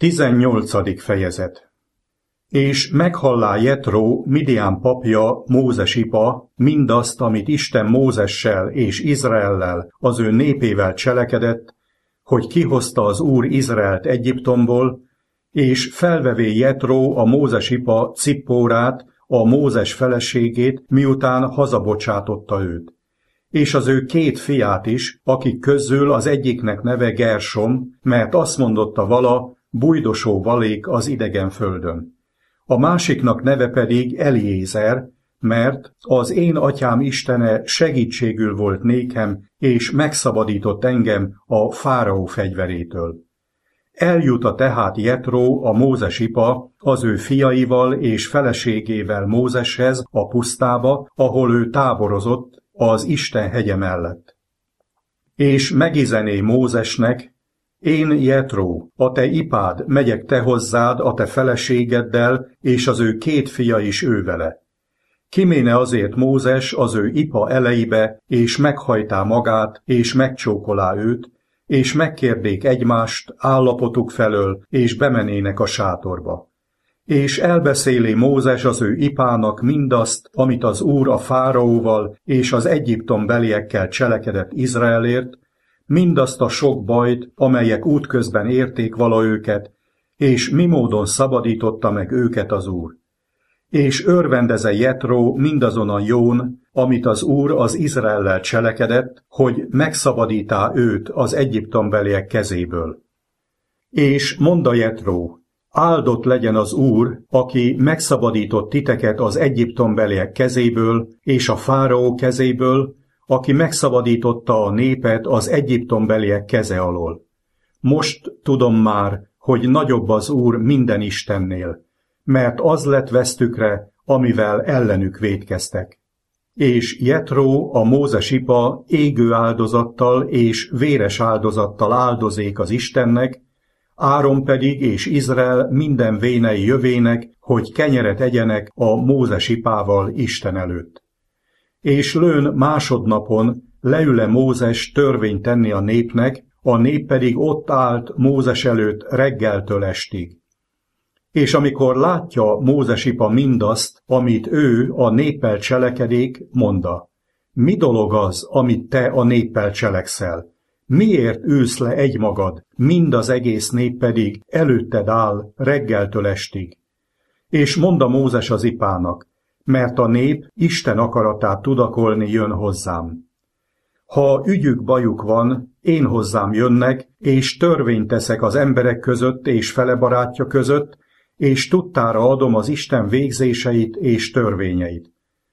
18. fejezet. És meghallá Jetró, Midián papja, Mózes ipa, mindazt, amit Isten Mózessel és Izraellel, az ő népével cselekedett, hogy kihozta az Úr Izraelt Egyiptomból, és felvevé Jetró, a Mózes ipa Cippórát, a Mózes feleségét, miután hazabocsátotta őt. És az ő 2 fiát is, akik közül az egyiknek neve Gersom, mert azt mondotta vala, bujdosó valék az idegen földön. A másiknak neve pedig Eliézer, mert az én atyám Istene segítségül volt nékem, és megszabadított engem a fáraó fegyverétől. Eljuta tehát Jetró, a Mózes ipa, az ő fiaival és feleségével Mózeshez a pusztába, ahol ő táborozott, az Isten hegye mellett. És megizené Mózesnek: én, Jetró, a te ipád, megyek te hozzád, a te feleségeddel, és az ő 2 fia is ővele. Kiméne azért Mózes az ő ipa elejébe, és meghajtá magát, és megcsókolá őt, és megkérdék egymást állapotuk felől, és bemenének a sátorba. És elbeszéli Mózes az ő ipának mindazt, amit az Úr a fáraóval és az Egyiptom beliekkel cselekedett Izraelért, mindazt a sok bajt, amelyek útközben érték vala őket, és mi módon szabadította meg őket az Úr. És örvendeze Jetró mindazon a jón, amit az Úr az Izraellel cselekedett, hogy megszabadítá őt az egyiptombeliek kezéből. És mondta Jetró: áldott legyen az Úr, aki megszabadított titeket az egyiptombeliek kezéből és a fáraó kezéből, aki megszabadította a népet az egyiptombeliek keze alól. Most tudom már, hogy nagyobb az Úr minden istennél, mert az lett vesztükre, amivel ellenük vétkeztek. És Jetró, a Mózes ipa égő áldozattal és véres áldozattal áldozék az Istennek, Áron pedig és Izrael minden vénei jövének, hogy kenyeret egyenek a Mózes ipával Isten előtt. És lőn másodnapon leül-e Mózes törvényt tenni a népnek, a nép pedig ott állt Mózes előtt reggeltől estig. És amikor látja Mózes ipa mindazt, amit ő a néppel cselekedik, mondta: mi dolog az, amit te a néppel cselekszel? Miért ülsz le egymagad, mind az egész nép pedig előtted áll reggeltől estig? És mondta Mózes az ipának: mert a nép Isten akaratát tudakolni jön hozzám. Ha ügyük bajuk van, én hozzám jönnek, és törvényt teszek az emberek között és fele barátja között, és tudtára adom az Isten végzéseit és törvényeit.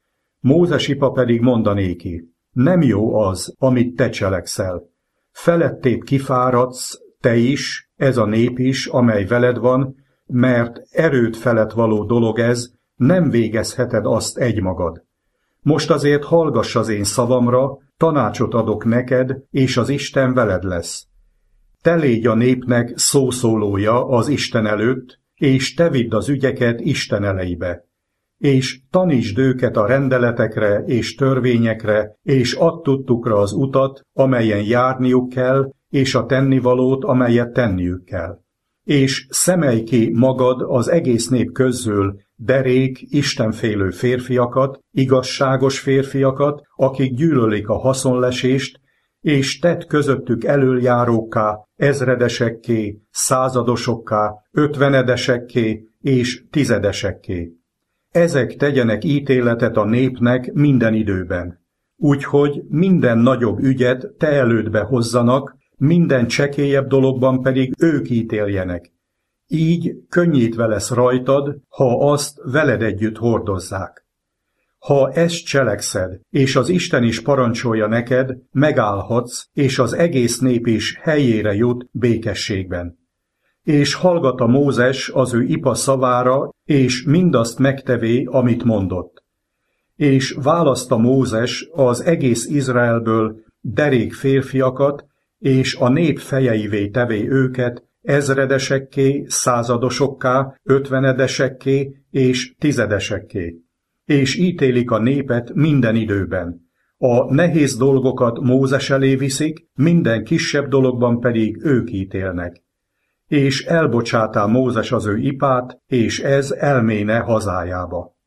Mózes ipa pedig mondanéki: nem jó az, amit te cselekszel. Felettébb kifáradsz, te is, ez a nép is, amely veled van, mert erőd felett való dolog ez, nem végezheted azt egymagad. Most azért hallgass az én szavamra, tanácsot adok neked, és az Isten veled lesz. Te légy a népnek szószólója az Isten előtt, és te vidd az ügyeket Isten elejébe. És tanítsd őket a rendeletekre és törvényekre, és add tudtukra az utat, amelyen járniuk kell, és a tennivalót, amelyet tenniük kell. És szemelj ki magad az egész nép közül derék, istenfélő férfiakat, igazságos férfiakat, akik gyűlölik a haszonlesést, és tedd közöttük elöljárókká, ezredesekké, századosokká, ötvenedesekké és tizedesekké. Ezek tegyenek ítéletet a népnek minden időben. Úgyhogy minden nagyobb ügyet te elődbe hozzanak, minden csekélyebb dologban pedig ők ítéljenek. Így könnyítve lesz rajtad, ha azt veled együtt hordozzák. Ha ezt cselekszed, és az Isten is parancsolja neked, megállhatsz, és az egész nép is helyére jut békességben. És hallgatta Mózes az ő ipa szavára, és mindazt megtevé, amit mondott. És választa Mózes az egész Izraelből derék férfiakat, és a nép fejeivé tevé őket, ezredesekké, századosokká, ötvenedesekké és tizedesekké. És ítélik a népet minden időben. A nehéz dolgokat Mózes elé viszik, minden kisebb dologban pedig ők ítélnek. és elbocsátál Mózes az ő ipát, és ez elméne hazájába.